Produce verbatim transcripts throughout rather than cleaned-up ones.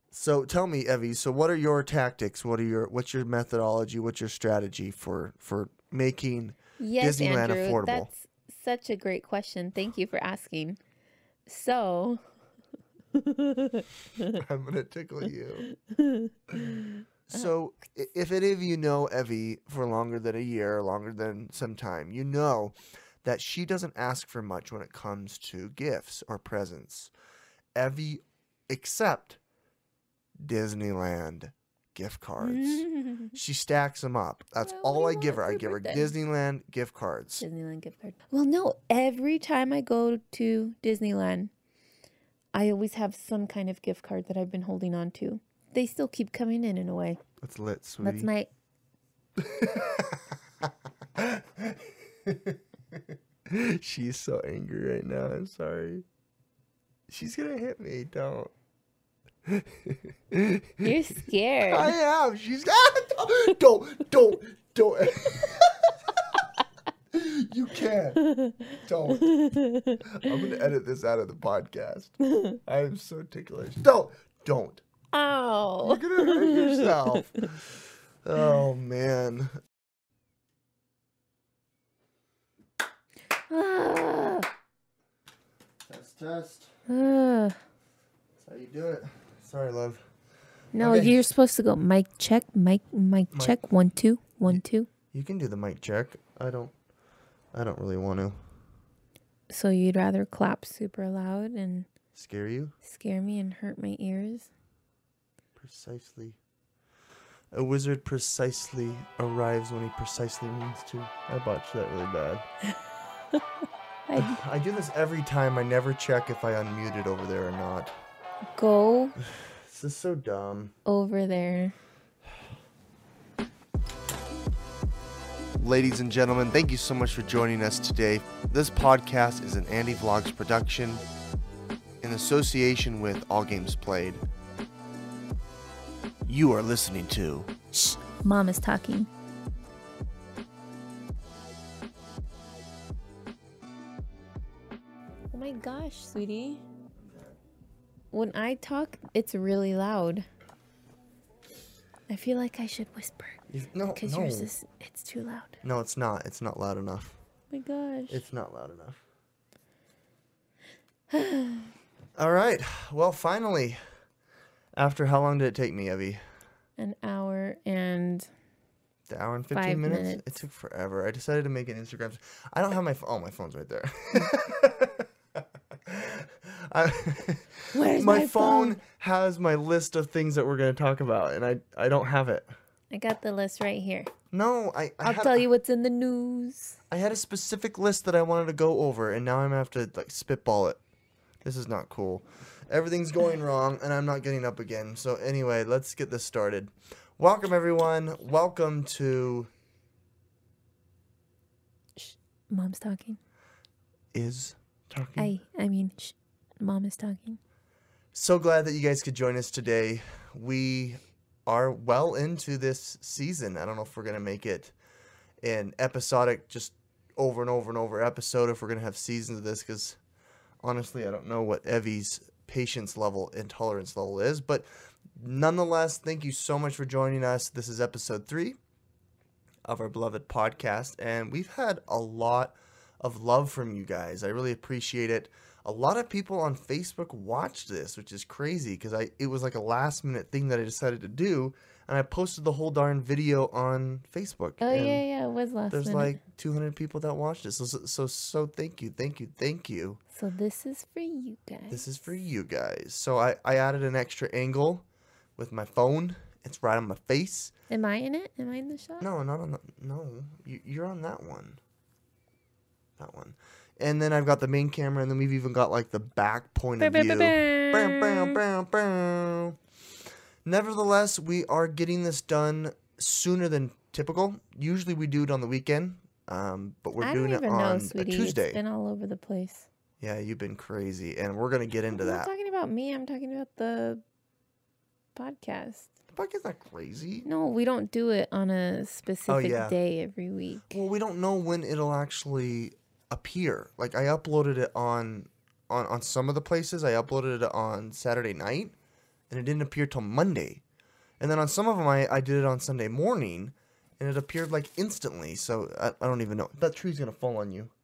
So tell me, Evie. So what are your tactics? What are your what's your methodology? What's your strategy for for making Yes, Disneyland Andrew, affordable? that's such a great question. Thank you for asking. So, I'm gonna tickle you. So i- if any of you know Evie for longer than a year, longer than some time, you know that she doesn't ask for much when it comes to gifts or presents. Evie, except Disneyland gift cards. She stacks them up. That's Well, what do all you I give want her. I for give her birthday? Disneyland gift cards. Disneyland gift card. Well, no, every time I go to Disneyland, I always have some kind of gift card that I've been holding on to. They still keep coming in in a way. That's lit, sweetie. That's my. She's so angry right now. I'm sorry. She's gonna hit me. Don't. You're scared. I am. She's. Don't. Don't. Don't. don't. You can't. Don't. I'm gonna edit this out of the podcast. I am so ticklish. Don't. Don't. Ow. You're gonna hurt yourself. Oh man. Ah. Test, test. Ah. That's how you do it. Sorry, love. No, Okay. you're supposed to go mic check, mic, mic Mic. check, one, two, one, two. You can do the mic check. I don't. I don't really want to So you'd rather clap super loud and scare you. scare me and hurt my ears? Precisely. A wizard precisely arrives when he precisely means to. I botched that really bad. I I do this every time. I never check if I unmuted over there or not. go This is so dumb. over there. Ladies and gentlemen, thank you so much for joining us today. This podcast is an Andy Vlogs production in association with All Games Played. You are listening to Shh, Mom is talking. Oh my gosh, sweetie. When I talk, it's really loud. I feel like I should whisper No, because no. yours is it's too loud. No, it's not. It's not loud enough. Oh my gosh. It's not loud enough. All right. Well, finally. After how long did it take me, Evie? An hour and The hour and fifteen Five minutes? minutes. It took forever. I decided to make an Instagram. I don't have my phone. Oh, my phone's right there. I, Where's my, my phone, phone? has my list of things that we're going to talk about, and I, I don't have it. I got the list right here. No, I, I I'll had, tell you what's in the news. I had a specific list that I wanted to go over, and now I'm going to have to like spitball it. This is not cool. Everything's going wrong, and I'm not getting up again. So anyway, let's get this started. Welcome, everyone. Welcome to Shh, Mom's talking. Is Talking. I I mean, shh, Mom is talking. So glad that you guys could join us today. We are well into this season. I don't know if we're going to make it an episodic, just over and over and over episode, if we're going to have seasons of this, because honestly, I don't know what Evie's patience level and tolerance level is. But nonetheless, thank you so much for joining us. This is episode three of our beloved podcast, and we've had a lot of love from you guys. I really appreciate it. A lot of people on Facebook watched this, which is crazy because I it was like a last minute thing that I decided to do, and I posted the whole darn video on Facebook. Oh and yeah, yeah, it was last There's minute. like two hundred people that watched it. So, so so so thank you, thank you, thank you. So this is for you guys. This is for you guys. So I I added an extra angle with my phone. It's right on my face. Am I in it? Am I in the shot? No, not on the no. You, you're on that one. That one. And then I've got the main camera, and then we've even got like the back point of Bow, view. bow, bow, Bam, bam, bow. bam, bam. Nevertheless, we are getting this done sooner than typical. Usually we do it on the weekend, um, but we're I doing don't it even on know, a sweetie. Tuesday. It's been all over the place. Yeah, you've been crazy, and we're gonna get into I'm not that. talking about me. I'm talking about the podcast. The podcast's not crazy. No, we don't do it on a specific yeah. day every week. Well, we don't know when it'll actually appear. Like I uploaded it on on on some of the places. I uploaded it on Saturday night, and it didn't appear till Monday. And then on some of them, I, I did it on Sunday morning, and it appeared like instantly. So I, I don't even know. That tree's going to fall on you.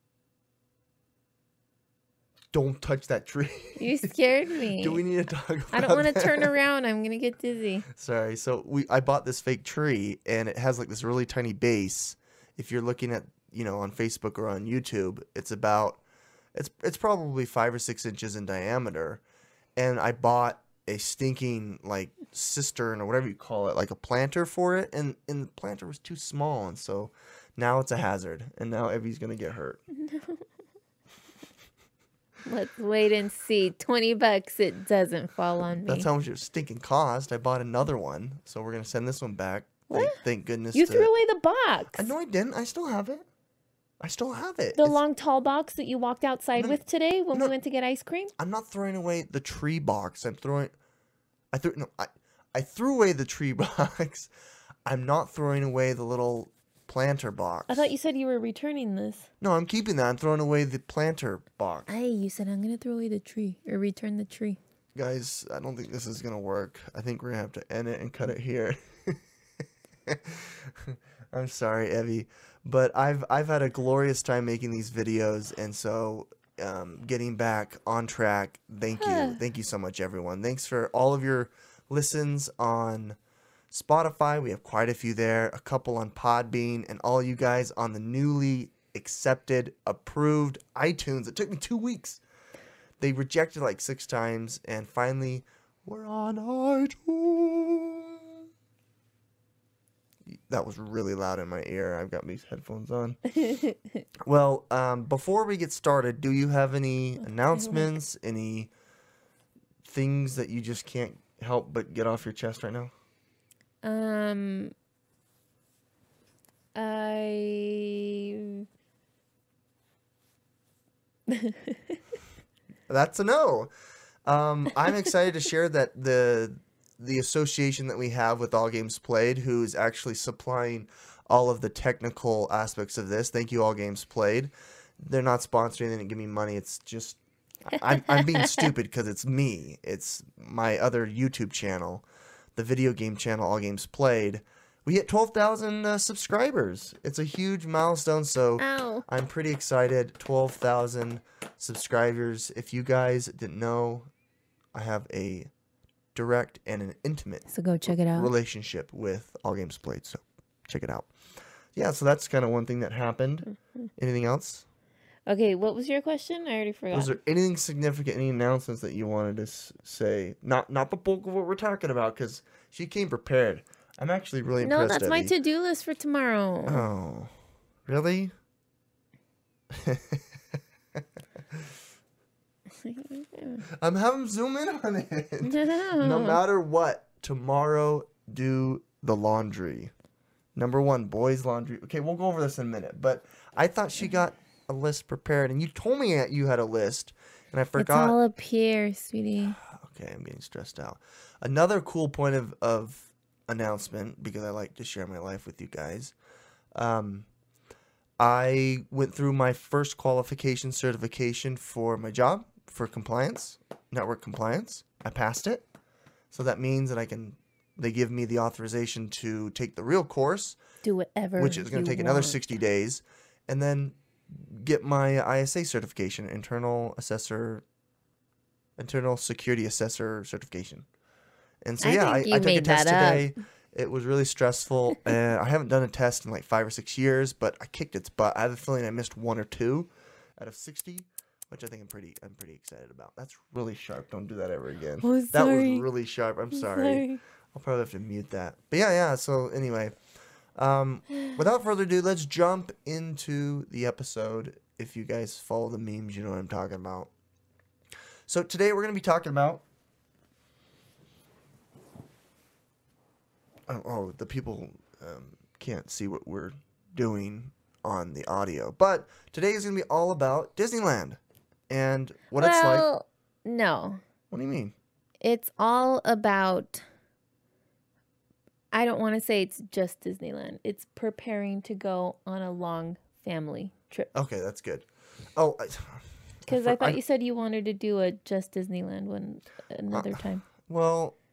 Don't touch that tree. You scared me. Do we need to talk about I don't want to that? turn around. I'm going to get dizzy. Sorry. So we I bought this fake tree, and it has like this really tiny base. If you're looking at, you know, on Facebook or on YouTube, it's about, it's it's probably five or six inches in diameter. And I bought a stinking like cistern or whatever you call it, like a planter for it, and and the planter was too small, and so now it's a hazard, and now Evie's gonna get hurt. Let's wait and see. twenty bucks, it doesn't fall on me. That's how much it stinking cost. I bought another one, so we're gonna send this one back. Thank, thank goodness. You to... threw away the box. I know I didn't. I still have it. I still have it. The It's- long, tall box that you walked outside No, with today when no. we went to get ice cream? I'm not throwing away the tree box. I'm throwing. I threw no. I I threw away the tree box. I'm not throwing away the little planter box. I thought you said you were returning this. No, I'm keeping that. I'm throwing away the planter box. Hey, you said I'm going to throw away the tree or return the tree. Guys, I don't think this is gonna work. I think we're gonna have to end it and cut it here. I'm sorry, Evie, but I've I've had a glorious time making these videos, and so um, getting back on track. Thank you, thank you so much, everyone. Thanks for all of your listens on Spotify. We have quite a few there, a couple on Podbean, and all you guys on the newly accepted, approved iTunes. It took me two weeks. They rejected like six times, and finally, we're on iTunes. That was really loud in my ear. I've got these headphones on. Well, um, before we get started, do you have any announcements, any things that you just can't help but get off your chest right now? Um, I... That's a no. Um, I'm excited to share that the the association that we have with All Games Played, who is actually supplying all of the technical aspects of this. Thank you, All Games Played. They're not sponsoring. They didn't give me money. It's just I'm I'm being stupid because it's me. It's my other YouTube channel, the video game channel All Games Played. We hit twelve thousand uh, subscribers. It's a huge milestone, so Ow. I'm pretty excited. twelve thousand subscribers. If you guys didn't know, I have a direct and an intimate So go check it out. relationship with All Games Played, so check it out. Yeah, so that's kind of one thing that happened. Anything else? Okay, what was your question? I already forgot. Was there anything significant, any announcements that you wanted to s- say? Not not the bulk of what we're talking about, because she came prepared. I'm actually really no, impressed. that's my Evie. to-do list for tomorrow. Oh, really? I'm having zoom in on it. No. No matter what, tomorrow do the laundry. Number one, boys' laundry. Okay, we'll go over this in a minute. But I thought she got a list prepared, and you told me that you had a list, and I It's forgot. all up here, sweetie. Okay, I'm getting stressed out. Another cool point of, of announcement, because I like to share my life with you guys. Um, I went through my first qualification certification for my job for compliance, network compliance. I passed it. So that means that I can, they give me the authorization to take the real course, Do whatever which is going to you take another want. sixty days, and then get my I S A certification, internal assessor, internal security assessor certification. And so I yeah, I, think you I took a made test that up. today. It was really stressful, and I haven't done a test in like five or six years, but I kicked its butt. I have a feeling I missed one or two out of sixty, which I think I'm pretty I'm pretty excited about. That's really sharp. Don't do that ever again. Oh, that sorry. was really sharp. I'm I'm sorry. sorry. I'll probably have to mute that. But yeah, yeah. So anyway, um, without further ado, let's jump into the episode. If you guys follow the memes, you know what I'm talking about. So today we're going to be talking about. Oh, oh the people um, can't see what we're doing on the audio. But today is going to be all about Disneyland and what well, it's like. no. What do you mean? It's all about... I don't want to say it's just Disneyland. It's preparing to go on a long family trip. Okay, that's good. Oh, I, Because I, for- thought I- you said you wanted to do a just Disneyland one another Uh, time. Well,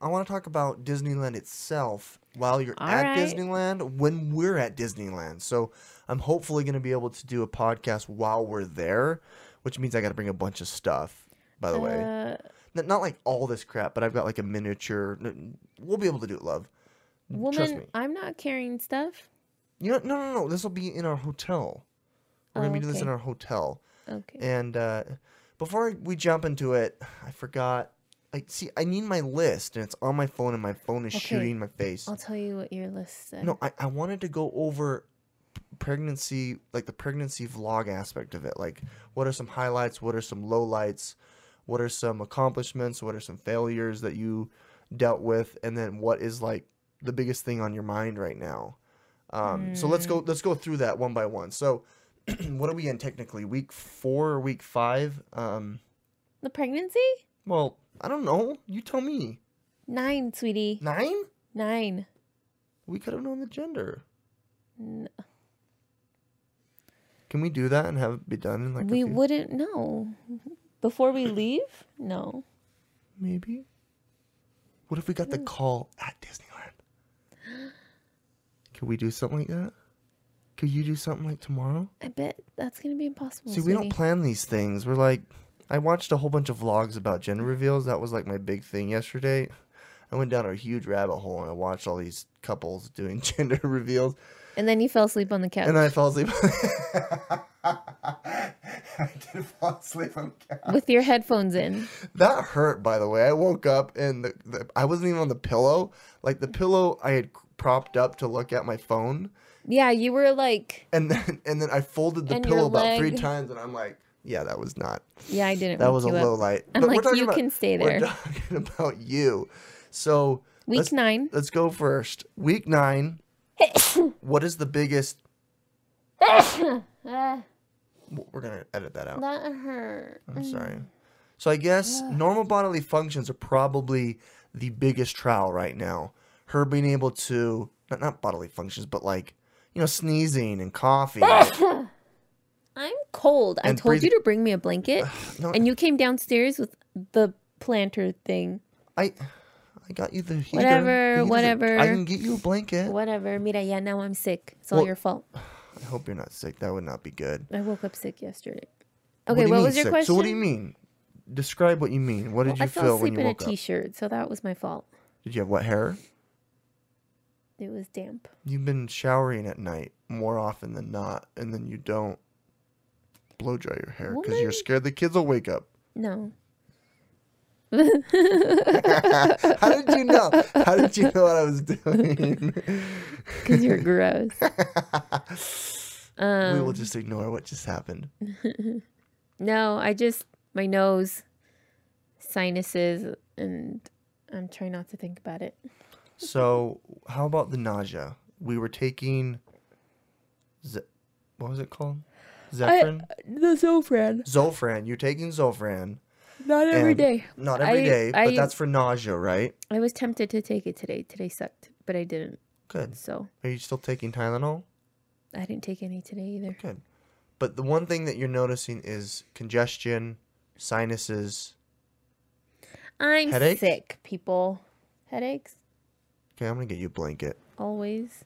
I want to talk about Disneyland itself while you're All at right. Disneyland when we're at Disneyland. So I'm hopefully going to be able to do a podcast while we're there, which means I got to bring a bunch of stuff, by the way. Uh, N- Not like all this crap, but I've got like a miniature. n- We'll be able to do it, love. Trust me. woman, I'm not carrying stuff. You know, no, no, no. This will be in our hotel. We're Oh, going to be doing this in okay. our hotel. Okay. And uh, before we jump into it, I forgot. I see. I need my list, and it's on my phone, and my phone is Okay. shooting my face. I'll tell you what your list said. No, I, I wanted to go over p- pregnancy, like the pregnancy vlog aspect of it. Like, what are some highlights? What are some lowlights? What are some accomplishments? What are some failures that you dealt with? And then what is like the biggest thing on your mind right now? Um, So let's go. Let's go through that one by one. So, what are we in technically? Week four or week five? Um, The pregnancy? well, I don't know. You tell me. Nine, sweetie. Nine? Nine. We could have known the gender. N- Can we do that and have it be done in like we a few? wouldn't know. Before we leave? No. Maybe. What if we got the call at Disneyland? Could we do something like that? Could you do something like tomorrow? I bet that's going to be impossible. See, we don't sweetie. plan these things. We're like, I watched a whole bunch of vlogs about gender reveals. That was like my big thing yesterday. I went down a huge rabbit hole and I watched all these couples doing gender reveals. And then you fell asleep on the couch And then I fell asleep. I did fall asleep on the couch. with your headphones in. That hurt, by the way. I woke up and the, the, I wasn't even on the pillow. Like the pillow I had propped up to look at my phone. Yeah, you were like, And then and then I folded the And your pillow about three leg. times and I'm like, yeah, that was not. yeah, I didn't. That wake was a you up. low light. I'm But we're like, talking you about- can stay We're there. talking about you. So Week let's, nine. let's go first. Week nine. What is the biggest? Ah, We're gonna edit that out. that hurt. I'm sorry. So I guess normal bodily functions are probably the biggest trial right now. Her being able to not not bodily functions, but like you know sneezing and coughing. I'm cold. I And told breathing- you to bring me a blanket, No, and you came downstairs with the planter thing. I I got you the heater. Whatever, The heater's a- whatever. I can get you a blanket. Whatever. Mira, yeah, now I'm sick. It's all Well- your fault. I hope you're not sick. That would not be good. I woke up sick yesterday. What Okay, do you what, mean was your sick? question? So what do you mean? Describe what you mean. What did you I fell feel when asleep you in a woke up? t-shirt, so that was my fault. Did you have wet hair? It was damp. You've been showering at night more often than not, and then you don't blow dry your hair because you're Woman. scared the kids will wake up. No. How did you know? How did you know what I was doing? Because you're gross. we Um, will just ignore what just happened. no, I just, my nose, sinuses, and I'm trying not to think about it. So, how about the nausea? We were taking, Z- what was it called? Zephyrin? The Zofran. Zofran. You're taking Zofran. Not every And- day. Not every I- day, but I- that's for nausea, right? I was tempted to take it today. Today sucked, but I didn't. Good. So Are you still taking Tylenol? I didn't take any today either. Good. But the one thing that you're noticing is congestion, sinuses. I'm Headache? sick, people. Headaches? Okay, I'm gonna get you a blanket. Always.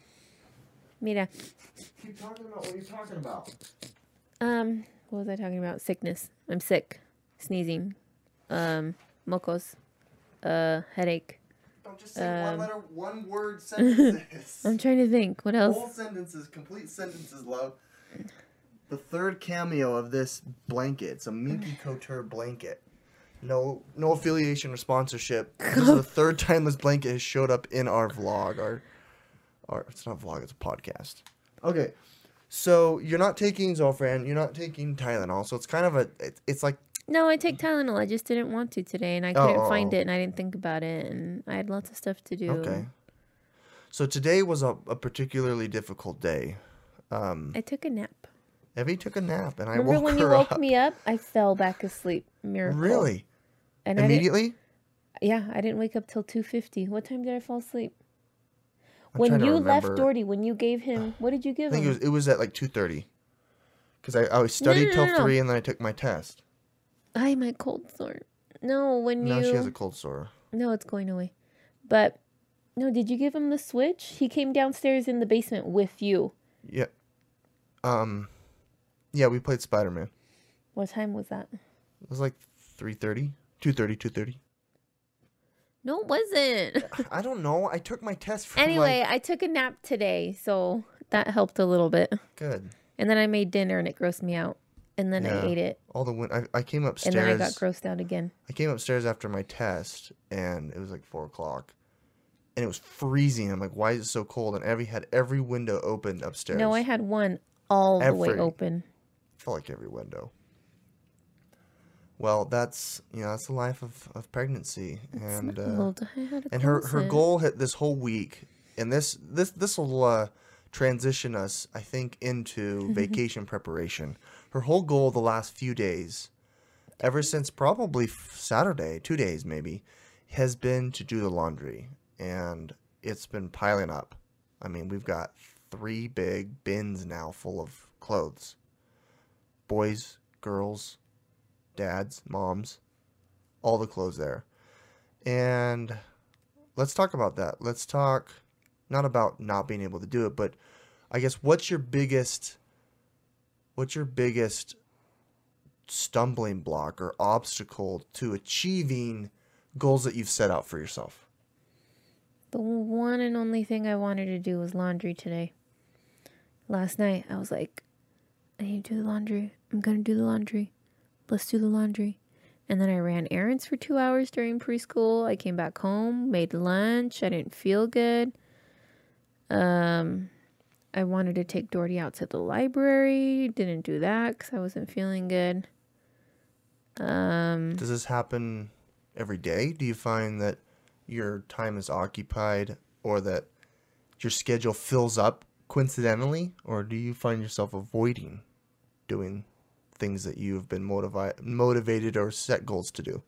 Mira. Keep talking about what you're talking about. Um, what was I talking about? Sickness. I'm sick. Sneezing. Um, mocos. Uh, headache. Don't just say Um, one letter, one word sentences. I'm trying to think. What else? Whole sentences, complete sentences, love. The third cameo of this blanket. It's a Minky Couture blanket. No, no affiliation or sponsorship. This is the third time this blanket has showed up in our vlog. Our, our it's not a vlog. It's a podcast. Okay, so you're not taking Zofran. You're not taking Tylenol. So it's kind of a. It, it's like No, I take Tylenol. I just didn't want to today, and I Oh, couldn't oh, find oh. it, and I didn't think about it, and I had lots of stuff to do. okay. So today was a, a particularly difficult day. Um, I took a nap. Evie took a nap, and I Remember woke when her you woke up. me up? I fell back asleep. Miracle. Really? And I didn't, Immediately? yeah, I didn't wake up till two fifty. What time did I fall asleep? I'm when trying to you left remember. Doherty, when you gave him, what did you I give think it him? was it was at like two thirty. Because I, I studied no, till no, no. three and then I took my test. I my cold sore. No, when Now you she has a cold sore. No, it's going away. But no, did you give him the Switch? He came downstairs in the basement with you. Yeah. Um, yeah, we played Spider-Man. What time was that? It was like three thirty, two thirty, two thirty. No, it wasn't. I don't know. I took my test from Anyway, like... I took a nap today, so that helped a little bit. Good. And then I made dinner and it grossed me out. And then Yeah. I ate it. All the win- I, I came upstairs. And then I got grossed out again. I came upstairs after my test, and it was like four o'clock. And it was freezing. I'm like, why is it so cold? And every had every window open upstairs. No, I had one all the way Every- open. felt like every window. Well, that's you know that's the life of, of pregnancy, and uh, Well, I had to and her close her it. goal hit this whole week, and this this this will uh, transition us, I think, into vacation preparation. Her whole goal the last few days, ever since probably Saturday, two days maybe, has been to do the laundry, and it's been piling up. I mean, we've got three big bins now full of clothes. Boys, girls, dads, moms, all the clothes there. And let's talk about that. Let's talk not about not being able to do it, but I guess what's your biggest what's your biggest stumbling block or obstacle to achieving goals that you've set out for yourself? The one and only thing I wanted to do was laundry today. Last night, I was like, I need to do the laundry. I'm going to do the laundry. Let's do the laundry. And then I ran errands for two hours during preschool. I came back home, made lunch. I didn't feel good. Um, I wanted to take Doherty out to the library. Didn't do that because I wasn't feeling good. Um, Does this happen every day? Do you find that your time is occupied or that your schedule fills up coincidentally? Or do you find yourself avoiding doing things that you've been motivi- motivated or set goals to do?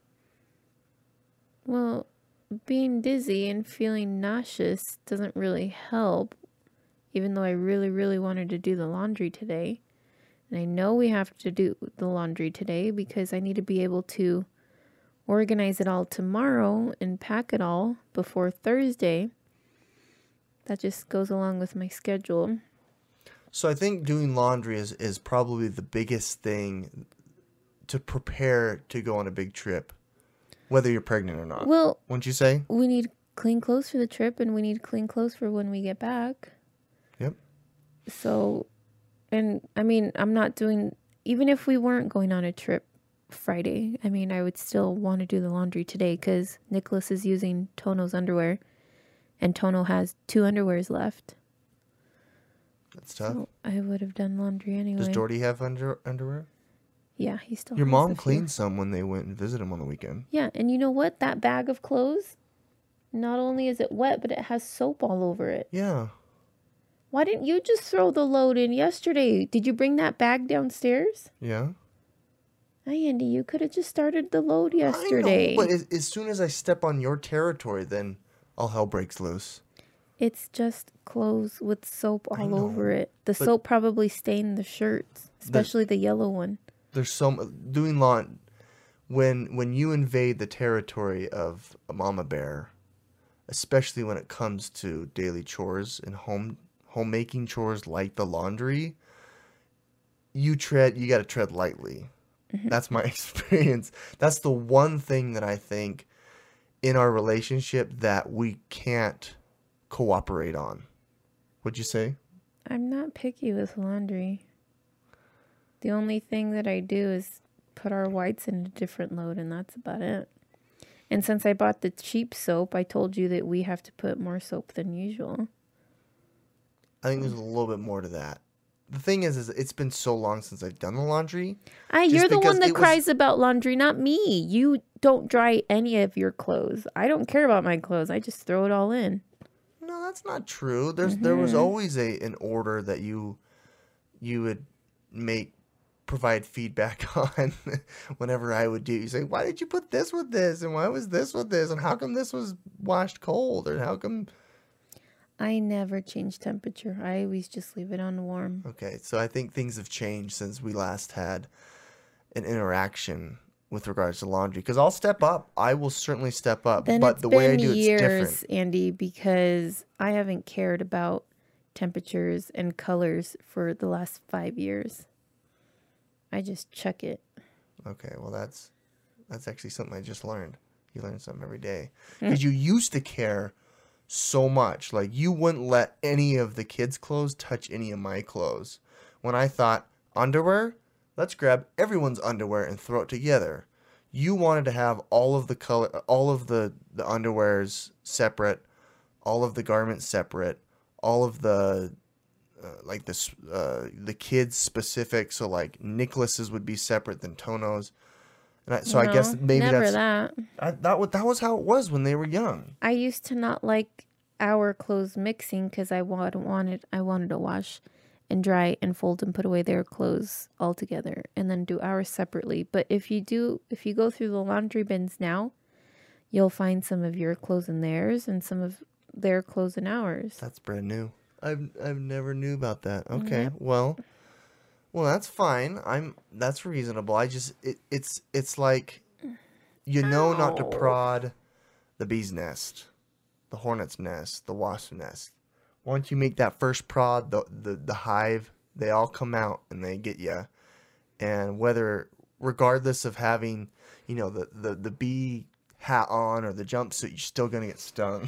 Well, being dizzy and feeling nauseous doesn't really help, even though I really, really wanted to do the laundry today. And I know we have to do the laundry today because I need to be able to organize it all tomorrow and pack it all before Thursday. That just goes along with my schedule. So I think doing laundry is, is probably the biggest thing to prepare to go on a big trip, whether you're pregnant or not. Well, wouldn't you say? We need clean clothes for the trip and we need clean clothes for when we get back. Yep. So, and I mean, I'm not doing, even if we weren't going on a trip Friday, I mean, I would still want to do the laundry today because Nicholas is using Tono's underwear and Tono has two underwears left. That's tough. So I would have done laundry anyway. Does Doherty have under underwear? Yeah, he still Your has mom a few. cleaned some when they went and visited him on the weekend. Yeah, and you know what? That bag of clothes, not only is it wet, but it has soap all over it. Yeah. Why didn't you just throw the load in yesterday? Did you bring that bag downstairs? Yeah. Hi, Andy, you could have just started the load I yesterday. know, but as, as soon as I step on your territory, then all hell breaks loose. It's just clothes with soap I all know, over it. The but- soap probably stained the shirts, especially the yellow one. There's so m- doing lawn when when you invade the territory of a mama bear, especially when it comes to daily chores and home homemaking chores like the laundry, you tread you got to tread lightly. Mm-hmm. That's my experience. That's the one thing that I think in our relationship that we can't cooperate on. Would you say? I'm not picky with laundry. The only thing that I do is put our whites in a different load, and that's about it. And since I bought the cheap soap, I told you that we have to put more soap than usual. I think there's a little bit more to that. The thing is, is it's been so long since I've done the laundry. Ah, Just you're the because one that it was- cries about laundry, not me. You don't dry any of your clothes. I don't care about my clothes. I just throw it all in. No, that's not true. There's there was always a an order that you you would make provide feedback on whenever I would do. You say, why did you put this with this, and why was this with this, and how come this was washed cold, or how come? I never change temperature. I always just leave it on warm. Okay, so I think things have changed since we last had an interaction with regards to laundry because I'll step up. I will certainly step up, Then but it's the been way I do it's years, different. Andy, because I haven't cared about temperatures and colors for the last five years. I just chuck it. Okay, well that's that's actually something I just learned. You learn something every day because you used to care so much. Like you wouldn't let any of the kids' clothes touch any of my clothes. When I thought underwear, let's grab everyone's underwear and throw it together. You wanted to have all of the color, all of the the underwears separate, all of the garments separate, all of the uh, like this uh, the kids specific. So like Nicholas's would be separate than Tono's. And I, so I guess No, maybe never that's that. I, that was that was how it was when they were young. I used to not like our clothes mixing because I wa- wanted I wanted to wash and dry and fold and put away their clothes all together and then do ours separately. But if you do, if you go through the laundry bins now, you'll find some of your clothes in theirs and some of their clothes in ours. That's brand new. I've I've never knew about that. Okay, Yep. well, well that's fine. I'm that's reasonable. I just it, it's it's like you know not to Ow. prod the bee's nest, the hornet's nest, the wasp's nest. Once you make that first prod, the the, the hive, they all come out and they get you. And whether regardless of having, you know, the the the bee hat on or the jumpsuit, you're still gonna get stung.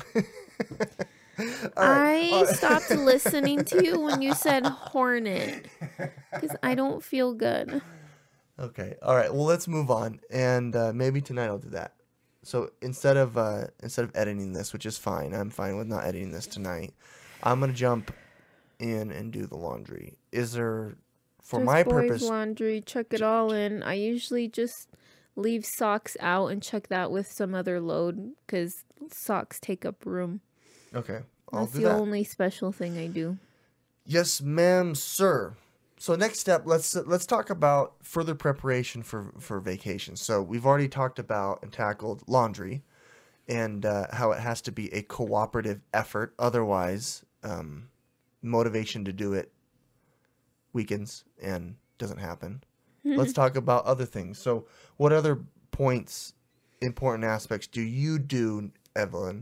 All right. I All right. stopped listening to you when you said hornet because I don't feel good. Okay. All right. Well, let's move on, and uh, maybe tonight I'll do that. So instead of uh, instead of editing this, which is fine, I'm fine with not editing this tonight. I'm gonna jump in and do the laundry. Is there, for Just my boys' purpose? laundry, chuck it all in. I usually just leave socks out and chuck that with some other load because socks take up room. Okay, I'll That's do the that. only special thing I do. Yes, ma'am, sir. So next step, let's let's talk about further preparation for for vacation. So we've already talked about and tackled laundry, and uh, how it has to be a cooperative effort. Otherwise, um, motivation to do it weakens and doesn't happen. Let's talk about other things. So, what other points, important aspects do you do, Evelyn,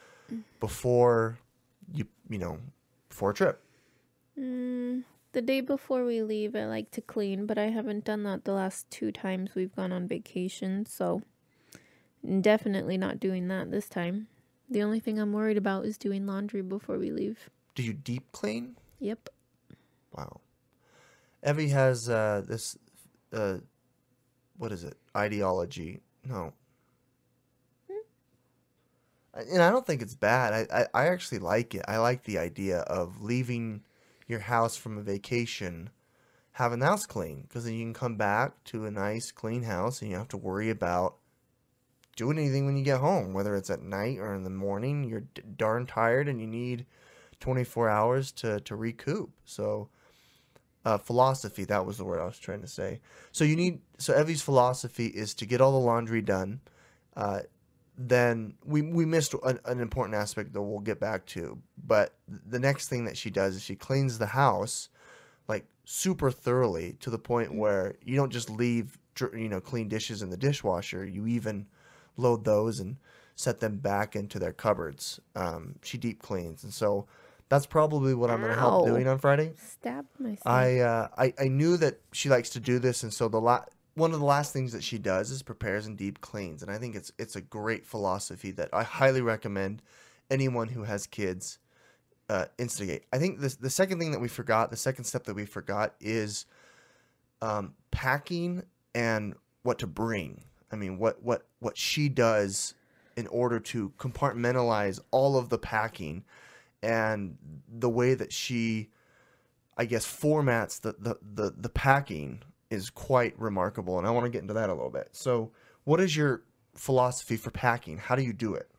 before you you know before a trip? Mm, the day before we leave, I like to clean, but I haven't done that the last two times we've gone on vacation, so definitely not doing that this time. The only thing I'm worried about is doing laundry before we leave. Do you deep clean? Yep. Wow. Evie has uh, this, uh, what is it? Ideology. No. And I don't think it's bad. I, I, I actually like it. I like the idea of leaving your house from a vacation, having the house clean. Because then you can come back to a nice, clean house and you don't have to worry about doing anything when you get home. Whether it's at night or in the morning, you're d- darn tired and you need twenty-four hours to, to recoup. So... Uh, philosophy, that was the word I was trying to say. So you need, so Evie's philosophy is to get all the laundry done. Uh, then we we missed an, an important aspect that we'll get back to. But the next thing that she does is she cleans the house like super thoroughly to the point where you don't just leave, you know, clean dishes in the dishwasher. You even load those and set them back into their cupboards. Um, she deep cleans, and so. That's probably what I'm going to help Ow. doing on Friday. Stabbed myself. I, uh, I I knew that she likes to do this, and so the la- one of the last things that she does is prepares and deep cleans, and I think it's it's a great philosophy that I highly recommend anyone who has kids uh, instigate. I think this the second thing that we forgot, the second step that we forgot is um, packing and what to bring. I mean, what what what she does in order to compartmentalize all of the packing. And the way that she, I guess, formats the, the, the, the packing is quite remarkable. And I want to get into that a little bit. So what is your philosophy for packing? How do you do it?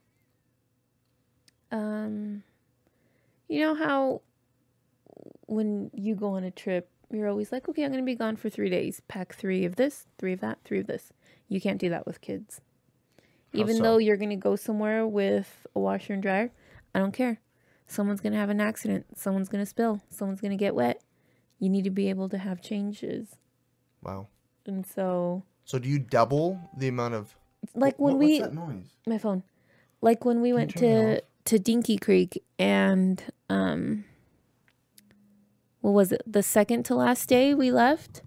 Um, you know how when you go on a trip, you're always like, okay, I'm going to be gone for three days. Pack three of this, three of that, three of this. You can't do that with kids. How Even so? though you're going to go somewhere with a washer and dryer, I don't care. Someone's going to have an accident. Someone's going to spill. Someone's going to get wet. You need to be able to have changes. Wow. And so... So do you double the amount of Like when what, we what's that noise? my phone. Like when we Can you went turn it to to Dinky Creek and um what was it? The second to last day we left.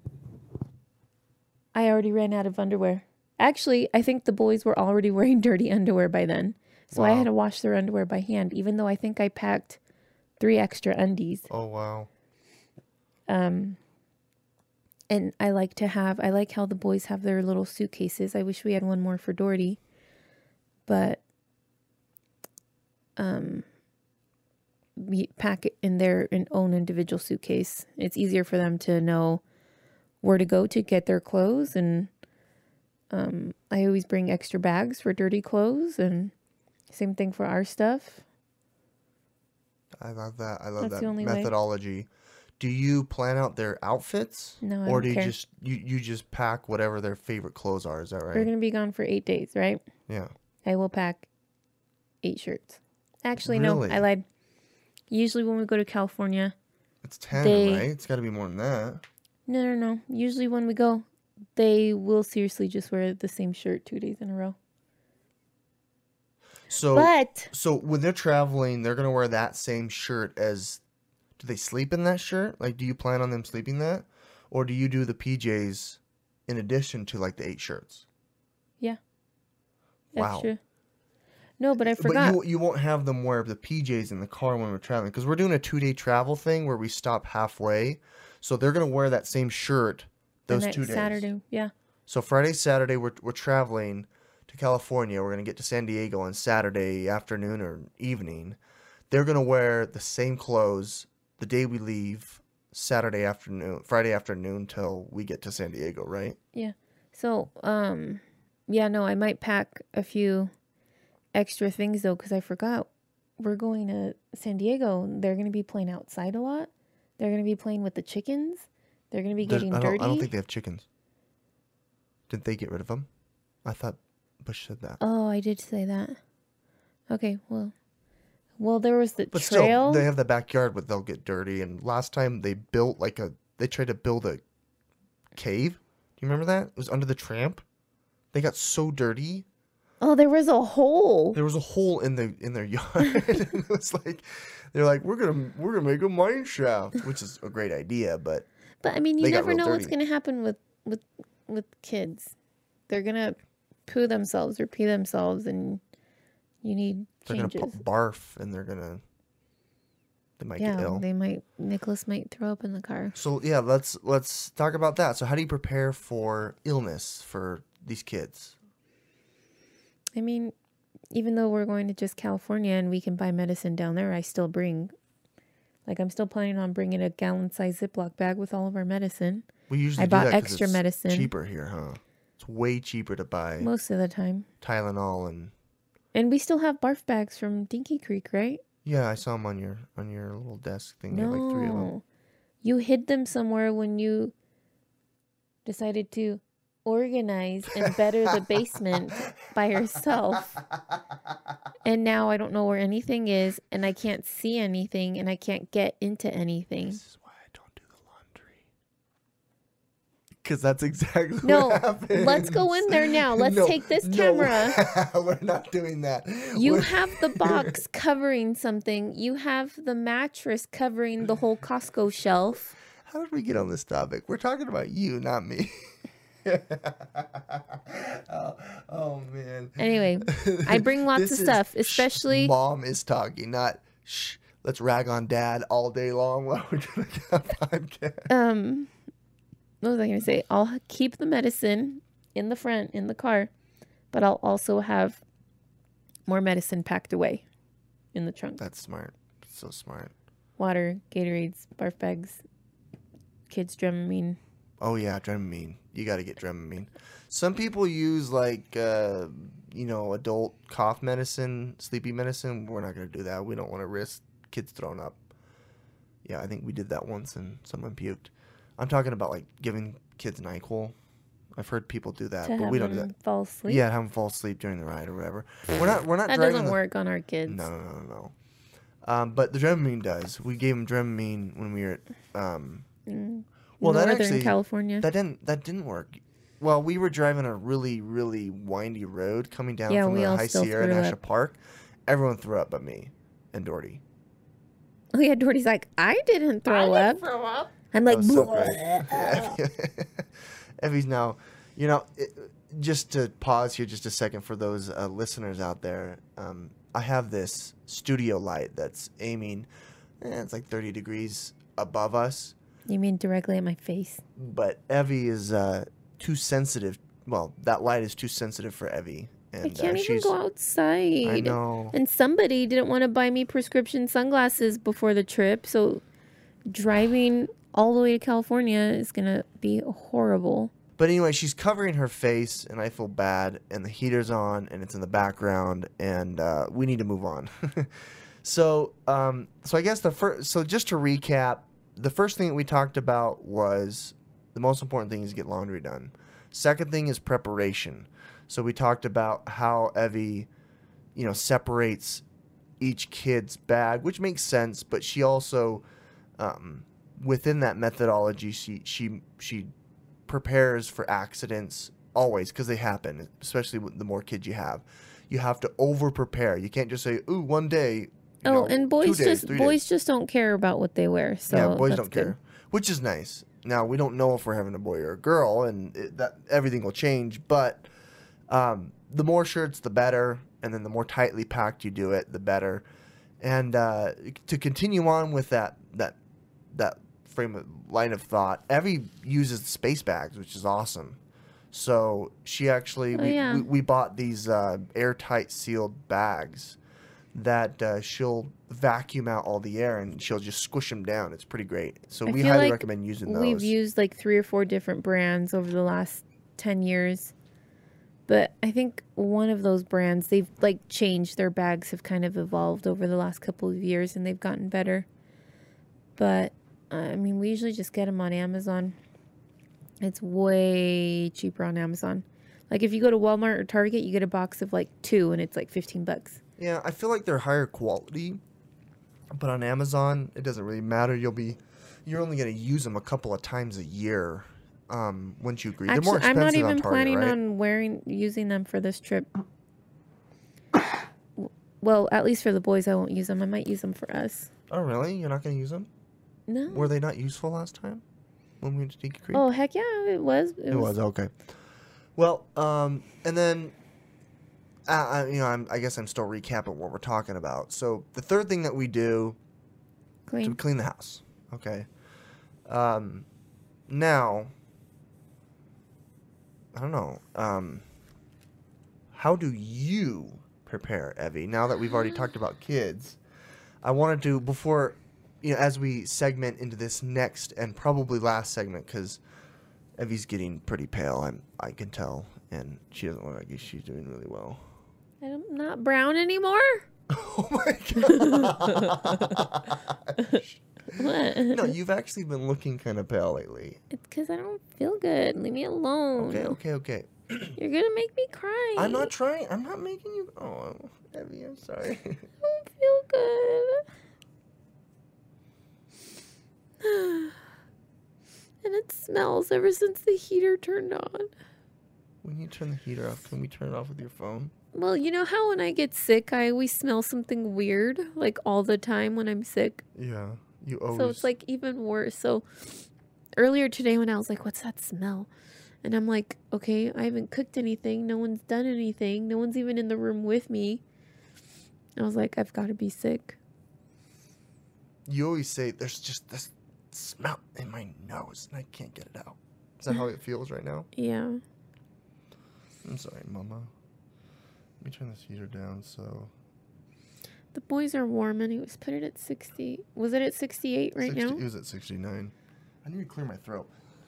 I already ran out of underwear. Actually, I think the boys were already wearing dirty underwear by then. So I Wow. had to wash their underwear by hand, even though I think I packed three extra undies. Oh wow. Um, and I like to have, I like how the boys have their little suitcases. I wish we had one more for Doherty. But um, we pack it in their in own individual suitcase. It's easier for them to know where to go to get their clothes. And um, I always bring extra bags for dirty clothes, and same thing for our stuff. I love that. I love That's that the only way. methodology. Do you plan out their outfits? No, I or don't do you care. just you, you just pack whatever their favorite clothes are? Is that They're right? going to be gone for eight days, right? Yeah. I will pack eight shirts. Actually, no, Really? I lied. Usually when we go to California, It's ten, They- right? It's got to be more than that. no, no, no. Usually when we go, they will seriously just wear the same shirt two days in a row. So But so when they're traveling, they're gonna wear that same shirt as. Do they sleep in that shirt? Like, do you plan on them sleeping that, or do you do the P Js in addition to like the eight shirts? yeah, Wow. extra. No, but I forgot. But you you won't have them wear the P Js in the car when we're traveling because we're doing a two day travel thing where we stop halfway, so they're gonna wear that same shirt the those next two days. Saturday, yeah. So Friday, Saturday, we're we're traveling to California. We're gonna get to San Diego on Saturday afternoon or evening. They're gonna wear the same clothes the day we leave, Saturday afternoon, Friday afternoon till we get to San Diego, right? Yeah. So, um, yeah, no, I might pack a few extra things though, because I forgot we're going to San Diego. They're going to be playing outside a lot. They're going to be playing with the chickens. They're going to be There's- getting I don't, dirty. I don't think they have chickens. Didn't they get rid of them? I thought Bush said that. Oh, I did say that. Okay, well, well, there was the But trail. still, they have the backyard, but they'll get dirty. And last time they built like a, they tried to build a cave. Do you remember that? It was under the tramp. They got so dirty. Oh, there was a hole. There was a hole in the in their yard. And it was like, they're like, we're gonna we're gonna make a mine shaft, which is a great idea, but But I mean, you They got never real know what's dirty. going to happen with with with kids. They're going to poo themselves or pee themselves, and you need they're changes. gonna put barf and they're gonna they might Yeah, get ill. they might. Nicholas might throw up in the car. So yeah, let's let's talk about that. So how do you prepare for illness for these kids? I mean, even though we're going to just California and we can buy medicine down there, I still bring, like, I'm still planning on bringing a gallon-sized Ziploc bag with all of our medicine. We usually I do bought that 'cause extra it's medicine. cheaper here, huh? It's way cheaper to buy Most of the time. Tylenol and And we still have barf bags from Dinky Creek, right? yeah, I saw them on your on your little desk thing. You No. had like three of them. You hid them somewhere when you decided to organize and better the basement by yourself. And now I don't know where anything is, and I can't see anything, and I can't get into anything. This is why I don't do the laundry. Because that's exactly No, what happens. let's go in there now. Let's No, take this no. camera. We're not doing that. You We're- have the box covering something. You have the mattress covering the whole Costco shelf. How did we get on this topic? We're talking about you, not me. oh, oh, man. Anyway, I bring lots This of is- stuff, shh, especially mom is talking, not shh. Let's rag on dad all day long while we're doing a podcast. um what was I gonna say? I'll keep the medicine in the front in the car, but I'll also have more medicine packed away in the trunk. That's smart. So smart. Water, Gatorades, barf bags, kids Dramamine. Oh yeah, Dramamine. You got to get Dramamine. Some people use like uh, you know, adult cough medicine, sleepy medicine. We're not gonna do that. We don't want to risk kids throwing up. Yeah, I think we did that once and someone puked. I'm talking about like giving kids NyQuil. I've heard people do that, to but have we don't do them that. fall asleep. Yeah, have them fall asleep during the ride or whatever. We're not. We're not. that dragging doesn't the- work on our kids. No, no, no, no, no. Um, but the Dramamine does. We gave them Dramamine when we were at. Um, Mm. well, that Northern actually California. that didn't that didn't work. well, we were driving a really, really windy road coming down Yeah, from we the all High still Sierra threw National up. Park. Everyone threw up but me and Doherty. Oh yeah, Doherty's like, I didn't throw I up. didn't throw up. I'm That like, was so "Bleh." great. Yeah, Evie's now, you know, it, just to pause here just a second for those uh, listeners out there. Um, I have this studio light that's aiming, eh, it's like thirty degrees above us. You mean directly at my face? But Evie is uh, too sensitive. Well, that light is too sensitive for Evie. And, I can't uh, even she's, go outside. I know. And somebody didn't want to buy me prescription sunglasses before the trip, so driving all the way to California is gonna be horrible. But anyway, she's covering her face, and I feel bad. And the heater's on, and it's in the background, and uh, we need to move on. so, um, so I guess the first. So just to recap, the first thing that we talked about was the most important thing is get laundry done. Second thing is preparation. So we talked about how Evie, you know, separates each kid's bag, which makes sense. But she also, um, within that methodology, she she she. prepares for accidents always because they happen, especially with the more kids you have. You have to over prepare. You can't just say, "Ooh, one day." You Oh, know, and boys two days, just three boys days. just don't care about what they wear. So yeah, boys that's don't good. care, which is nice. Now we don't know if we're having a boy or a girl, and it, that everything will change. But um, the more shirts, the better, and then the more tightly packed you do it, the better. And uh, to continue on with that that that. frame of line of thought, Evie uses space bags, which is awesome. So she actually Oh, we, yeah. we, we bought these uh, airtight sealed bags that uh, she'll vacuum out all the air and she'll just squish them down. It's pretty great. So I we feel highly like recommend using those. We've used like three or four different brands over the last ten years. But I think one of those brands, they've like changed. Their bags have kind of evolved over the last couple of years and they've gotten better. But I mean, we usually just get them on Amazon. It's way cheaper on Amazon. Like if you go to Walmart or Target, you get a box of like two and it's like fifteen bucks. Yeah, I feel like they're higher quality, but on Amazon, it doesn't really matter. You'll be, you're only going to use them a couple of times a year. Um, once you agree, they're more Actually, I'm expensive not on even Target, planning right? on wearing using them for this trip. Well, at least for the boys, I won't use them. I might use them for us. Oh, really? You're not going to use them? No. Were they not useful last time when we went to Dinky Creek? Oh heck yeah, it was. It, it was. okay. Well, um, and then, uh, I, you know, I'm, I guess I'm still recapping what we're talking about. So the third thing that we do is we clean. clean the house. Okay. Um, now, I don't know. Um, how do you prepare, Evie? Now that we've already talked about kids, I wanted to before. You know, as we segment into this next and probably last segment, because Evie's getting pretty pale, I'm, I can tell, and she doesn't look like she's doing really well. I'm not brown anymore. Oh my gosh! What? No, you've actually been looking kind of pale lately. It's because I don't feel good. Leave me alone. Okay, okay, okay. You're gonna make me cry. I'm not trying. I'm not making you. Oh, Evie, I'm sorry. I don't feel good. And it smells ever since the heater turned on. When you turn the heater off, can we turn it off with your phone? Well, you know how when I get sick, I always smell something weird, like all the time when I'm sick. Yeah, you always. So it's like even worse. So earlier today when I was like, what's that smell? And I'm like, okay, I haven't cooked anything. No one's done anything. No one's even in the room with me. I was like, I've got to be sick. You always say there's just this smell in my nose and I can't get it out. Is that how it feels right now? Yeah. I'm sorry, Mama. Let me turn this heater down so. The boys are warm anyways. Put it at sixty. Was it at sixty-eight right sixty, now? It was at sixty-nine. I need to clear my throat.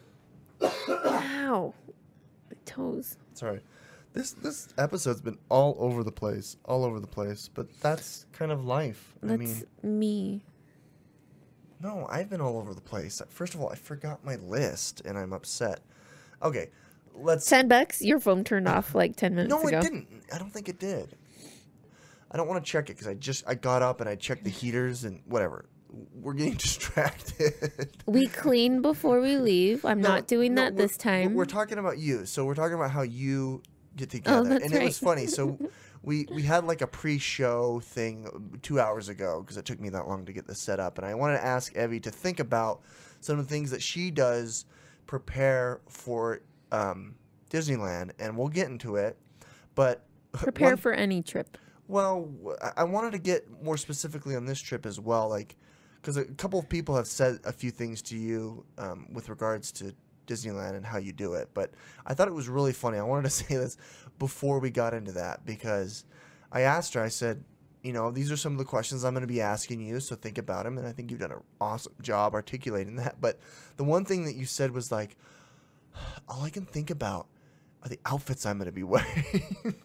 Ow. My toes. Sorry. This this episode's been all over the place. All over the place. But that's kind of life. That's I mean, me. no, I've been all over the place. First of all, I forgot my list and I'm upset. Okay, let's. Ten bucks? Your phone turned off like ten minutes No, ago. it didn't. I don't think it did. I don't want to check it because I just I got up and I checked the heaters and whatever. we're getting distracted. We clean before we leave. I'm No, not doing no, that we're- this time. We're talking about you. So we're talking about how you get together. that's and it was right. funny. So we, we had like a pre-show thing two hours ago because it took me that long to get this set up. And I wanted to ask Evie to think about some of the things that she does prepare for um, Disneyland. And we'll get into it. But Prepare one- for any trip. Well, I- I wanted to get more specifically on this trip as well, like, because a couple of people have said a few things to you um, with regards to Disneyland and how you do it. But I thought it was really funny. I wanted to say this before we got into that because I asked her, I said, you know, these are some of the questions I'm going to be asking you, so think about them. And I think you've done an awesome job articulating that. But the one thing that you said was like, all I can think about are the outfits I'm going to be wearing.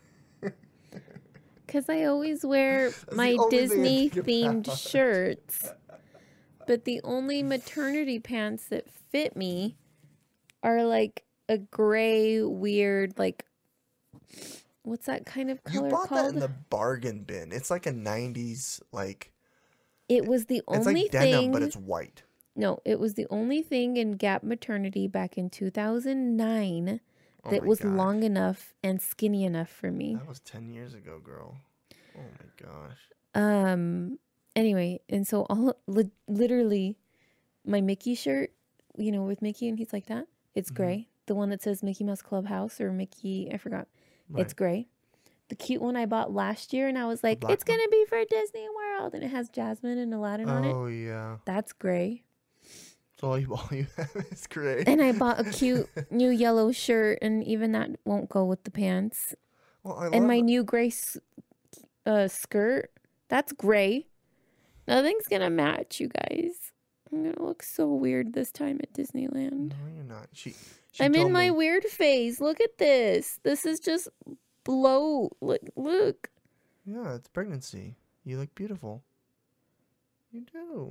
Because I always wear the my only thing I Disney think themed about. shirts. But the only maternity pants that fit me are like a gray, weird, like, what's that kind of You color bought called? that in the bargain bin. It's like a nineties, like, It was the it's only like denim, thing. but it's white. No, it was the only thing in Gap Maternity back in two thousand nine Oh that my was gosh. long enough and skinny enough for me. That was ten years ago, girl. Oh my gosh. Um. Anyway, and so all li- literally, my Mickey shirt, you know, with Mickey and he's like that. It's Mhm. gray. The one that says Mickey Mouse Clubhouse or Mickey, I forgot. It's Right. gray. The cute one I bought last year, and I was like, black it's one? gonna be for Disney World, and it has Jasmine and Aladdin on it. Oh, yeah. That's gray. So all you, all you have is gray. And I bought a cute new yellow shirt, and even that won't go with the pants. well, I And love my new gray s- uh, skirt, that's gray. Nothing's gonna match, you guys. I'm gonna look so weird this time at Disneyland. No, you're not. She, she I'm told in my me- weird phase. Look at this. This is just bloat. Look, look. Yeah, it's pregnancy. You look beautiful. You do.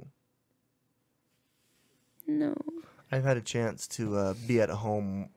No. I've had a chance to uh, be at home.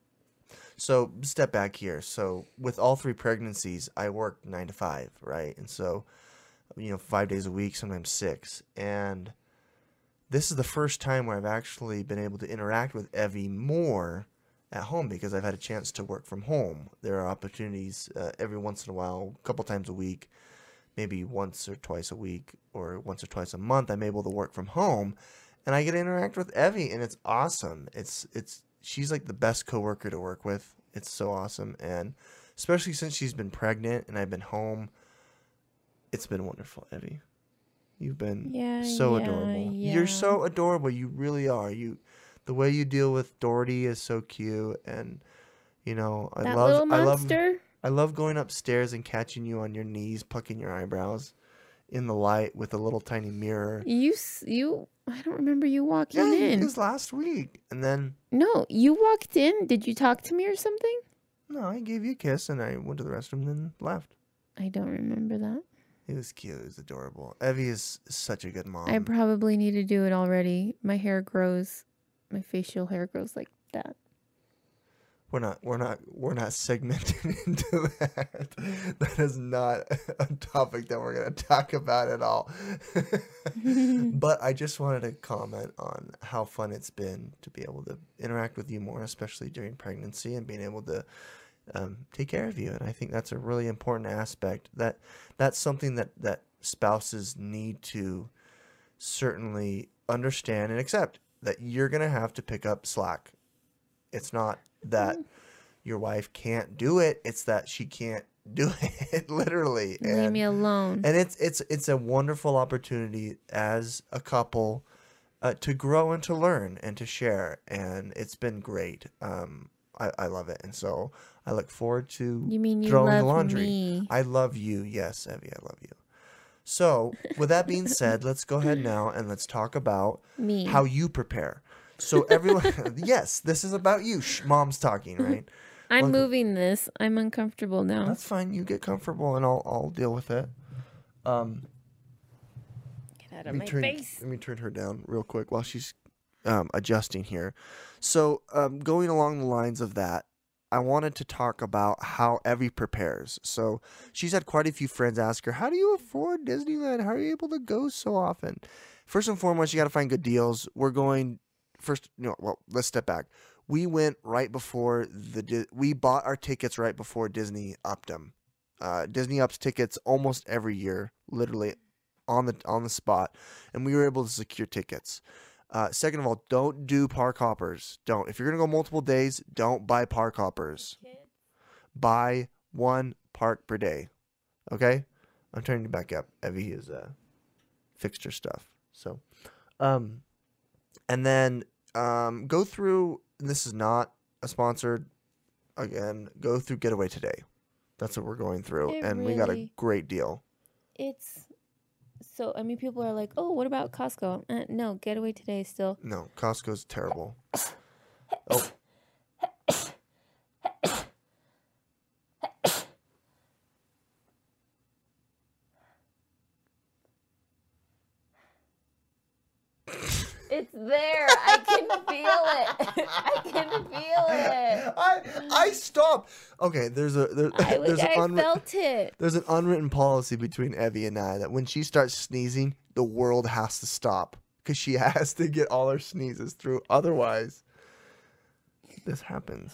So step back here. So with all three pregnancies, I worked nine to five, right? And so, you know, five days a week, sometimes six. And this is the first time where I've actually been able to interact with Evie more at home because I've had a chance to work from home. There are opportunities uh, every once in a while, a couple times a week, maybe once or twice a week or once or twice a month, I'm able to work from home. And I get to interact with Evie, and it's awesome. It's it's she's like the best coworker to work with. It's so awesome, and especially since she's been pregnant and I've been home, it's been wonderful, Evie. You've been Yeah, so yeah, adorable. yeah. You're so adorable. You really are. You, the way you deal with Doherty is so cute, and you know I That love little I love monster. I love going upstairs and catching you on your knees, plucking your eyebrows in the light with a little tiny mirror. You, s- you. I don't remember you walking Yeah, it in. was last week. And then, No, you walked in. Did you talk to me or something? no, I gave you a kiss and I went to the restroom and then left. I don't remember that. It was cute. It was adorable. Evie is such a good mom. I probably need to do it already. My hair grows, my facial hair grows like that. we're not, we're not, we're not segmented into that. That is not a topic that we're going to talk about at all. But I just wanted to comment on how fun it's been to be able to interact with you more, especially during pregnancy and being able to um, take care of you. And I think that's a really important aspect. That that's something that, that spouses need to certainly understand and accept, that you're going to have to pick up slack. It's not that your wife can't do it. It's that she can't do it, literally. Leave And- me alone. and it's it's it's a wonderful opportunity as a couple uh, to grow and to learn and to share, and it's been great. Um, I, I love it, and so I look forward to You mean you throwing the love laundry. me? I love you, yes, Evie, I love you. So with that being said, let's go ahead now and let's talk about Me. how you prepare. So everyone, yes, this is about you. Shh, mom's talking, right? I'm Welcome. moving this. I'm uncomfortable now. That's fine. You get comfortable, and I'll I'll deal with it. Um. Get out Let of me my turn, face. Let me turn her down real quick while she's um, adjusting here. So, um, going along the lines of that, I wanted to talk about how Evie prepares. So she's had quite a few friends ask her, how do you afford Disneyland? How are you able to go so often? First and foremost, you got to find good deals. We're going first. No, well, let's step back. We went right before the, we bought our tickets right before Disney upped them. Uh, Disney ups tickets almost every year, literally on the, on the spot. And we were able to secure tickets. Uh, second of all, don't do park hoppers. Don't. If you're going to go multiple days, don't buy park hoppers. Buy one park per day. Okay? I'm turning you back up. Evie is uh, fixed her stuff. So, um, and then um, go through, and this is not a sponsored, again, go through Getaway Today. That's what we're going through. It and we got a really- great deal. It's so. I mean, people are like, "Oh, what about Costco?" Uh, no, Getaway Today is still. No, Costco's terrible. Oh. It's there. I can feel it. I can feel it. I I stopped. Okay, there's a there, I, there's I an unwri- felt it. there's an unwritten policy between Evie and I that when she starts sneezing, the world has to stop because she has to get all her sneezes through. Otherwise, this happens.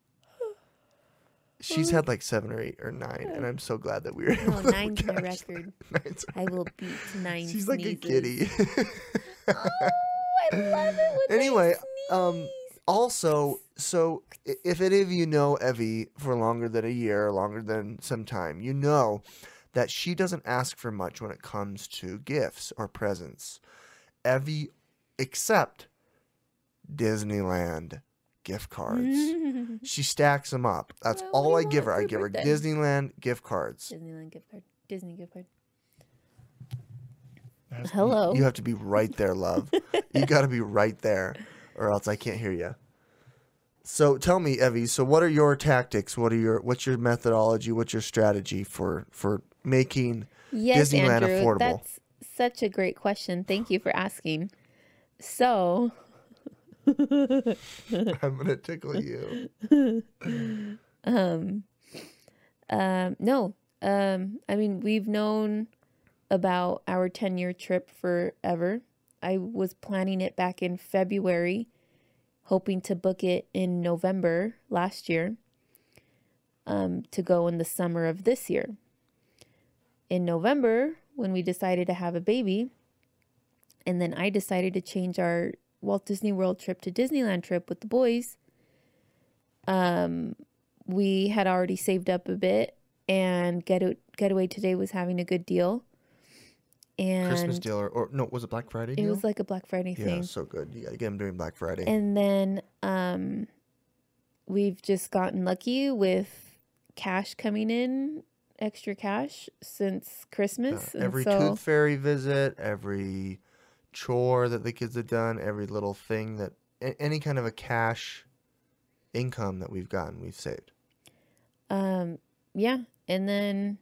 She's had like seven or eight or nine, and I'm so glad that we were able No, to nine's my catch record. that. Nine's I will beat nine. She's like a sneezes. kitty. Oh, I love it when Anyway, they um, sneeze. Also, so i- if any of you know Evie for longer than a year, longer than some time, you know that she doesn't ask for much when it comes to gifts or presents. Evie, except Disneyland gift cards. She stacks them up. That's Well, what do all you I give her. want I for give her birthday? Disneyland gift cards. Disneyland gift card. Disney gift card. You- Hello. You have to be right there, love. You got to be right there, or else I can't hear you. So tell me, Evie. So what are your tactics? What are your what's your methodology? What's your strategy for for making Yes, Disneyland Andrew, affordable? that's such a great question. Thank you for asking. So, I'm gonna tickle you. um, um, no, um, I mean, we've known about our ten year trip forever. I was planning it back in February, hoping to book it in November last year, um, to go in the summer of this year. In November, when we decided to have a baby, and then I decided to change our Walt Disney World trip to Disneyland trip with the boys, um, we had already saved up a bit, and Get- Getaway Today was having a good deal. And Christmas deal or, or no? Was it Black Friday? it Deal? was like a Black Friday yeah, thing. so good. You gotta get them during Black Friday. And then um, we've just gotten lucky with cash coming in, extra cash since Yeah, Christmas. And every so, Tooth Fairy visit, every chore that the kids have done, every little thing that a- any kind of a cash income that we've gotten, we've saved. um, yeah. And then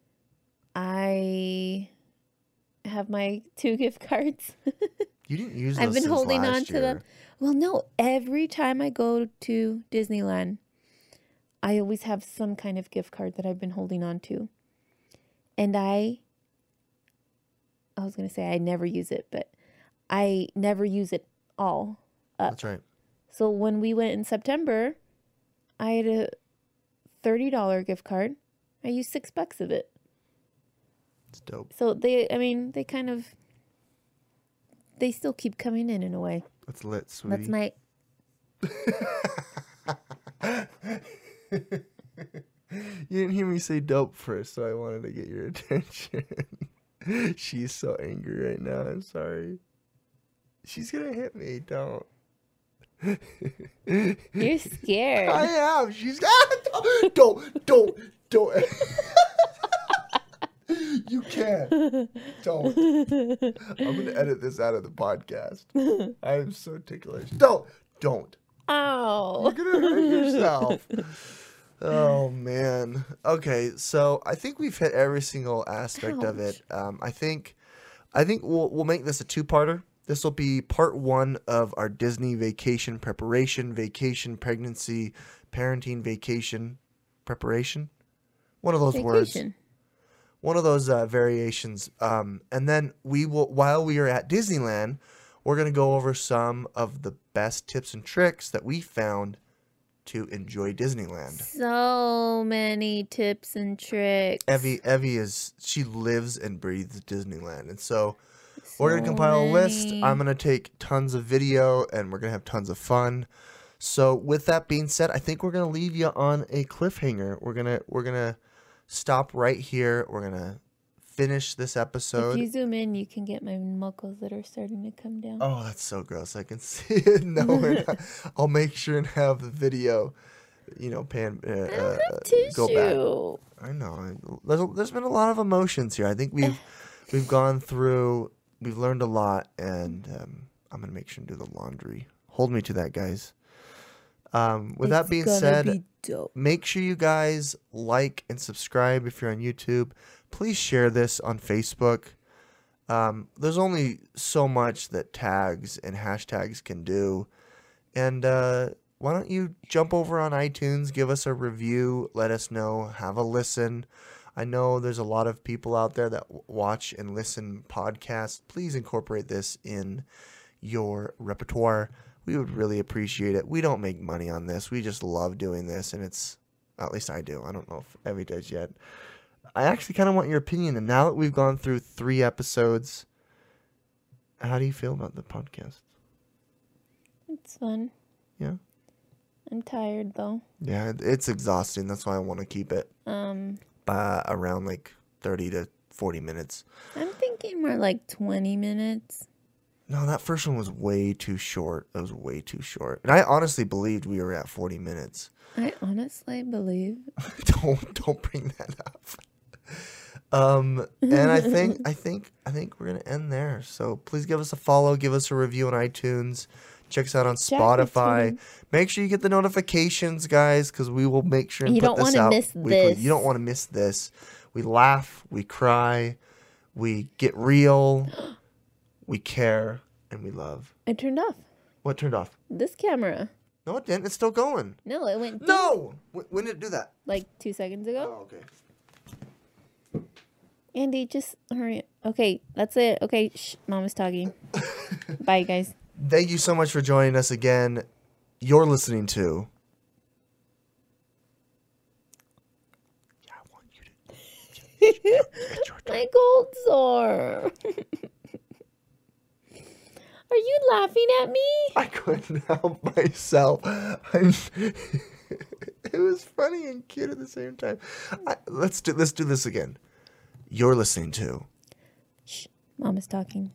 I have my two gift cards. You didn't use those I've been since holding last on to year. them. Well, no, every time I go to Disneyland, I always have some kind of gift card that I've been holding on to. And I, I was going to say I never use it, but I never use it all up. That's right. So when we went in September, I had a thirty dollars gift card. I used six bucks of it. It's dope. So they, I mean, they kind of, they still keep coming in in a way. That's lit, sweetie. That's my, You didn't hear me say dope first, so I wanted to get your attention. She's so angry right now. I'm sorry. She's gonna hit me. Don't. you're scared. I am. She's ah, don't, don't, don't. You can't. Don't. I'm gonna edit this out of the podcast. I am so ticklish. Don't, don't. Ow. You're gonna hurt yourself. Oh man. Okay, so I think we've hit every single aspect of it. Um, I think, I think we'll we'll make this a two-parter. This will be part one of our Disney vacation preparation, vacation pregnancy, parenting, vacation, preparation. One of those words. Vacation. One of those uh, variations. Um, and then we will, while we are at Disneyland, we're going to go over some of the best tips and tricks that we found to enjoy Disneyland. So many tips and tricks. Evie, Evie is, she lives and breathes Disneyland. And so, So we're going to compile a list. many. I'm going to take tons of video and we're going to have tons of fun. So with that being said, I think we're going to leave you on a cliffhanger. We're going to we're going to stop right here. We're going to finish this episode. If you zoom in, you can get my knuckles that are starting to come down. Oh, that's so gross. I can see it. No, we're not. I'll make sure and have the video, you know, pan uh, I don't uh, have tissue. go back. I know. There's, there's been a lot of emotions here. I think we've we've gone through, we've learned a lot, and um, I'm going to make sure and do the laundry. Hold me to that, guys. Um, with that It's being gonna said, be dope. make sure you guys like and subscribe if you're on YouTube. Please share this on Facebook. Um, there's only so much that tags and hashtags can do. And uh, why don't you jump over on iTunes, give us a review, let us know, have a listen. I know there's a lot of people out there that w- watch and listen podcasts. Please incorporate this in your repertoire. We would really appreciate it. We don't make money on this. We just love doing this, and it's, at least I do. I don't know if Evie does yet. I actually kind of want your opinion. And now that we've gone through three episodes, how do you feel about the podcast? It's fun. Yeah? I'm tired though. Yeah, it- it's exhausting. That's why I want to keep it Um, uh, around like thirty to forty minutes. I'm thinking more like twenty minutes. No, that first one was way too short. That was way too short. And I honestly believed we were at forty minutes. I honestly believe. don't don't bring that up. Um, and I think I think I think we're gonna end there. So please give us a follow, give us a review on iTunes, check us out on Chat with Spotify. him. Make sure you get the notifications, guys, because we will make sure and You put don't this wanna out miss weekly. this. You don't want to miss this. We laugh, we cry, we get real, we care, and we love. I turned off What turned off? this camera. No, it didn't. It's still going. No, it went ding No. Wh- When did it do that? like two seconds ago. Oh, okay. Andy, just hurry. Okay, that's it. Okay, shh, Mama's talking. Bye, guys. Thank you so much for joining us again. You're listening to. Yeah, I want you to. It's your turn. My cold sore. Are you laughing at me? I couldn't help myself. I'm, it was funny and cute at the same time. I, let's do let's do this again. You're listening to. Shh, Mama's talking.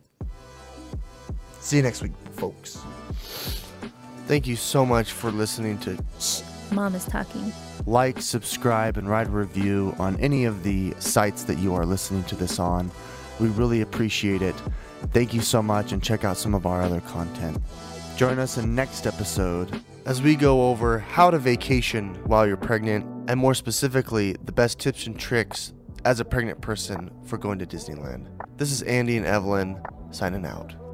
See you next week, folks. Thank you so much for listening to. Shh, Mama's talking. Like, subscribe, and write a review on any of the sites that you are listening to this on. We really appreciate it. Thank you so much, and check out some of our other content. Join us in next episode as we go over how to vacation while you're pregnant, and more specifically, the best tips and tricks as a pregnant person for going to Disneyland. This is Andy and Evelyn signing out.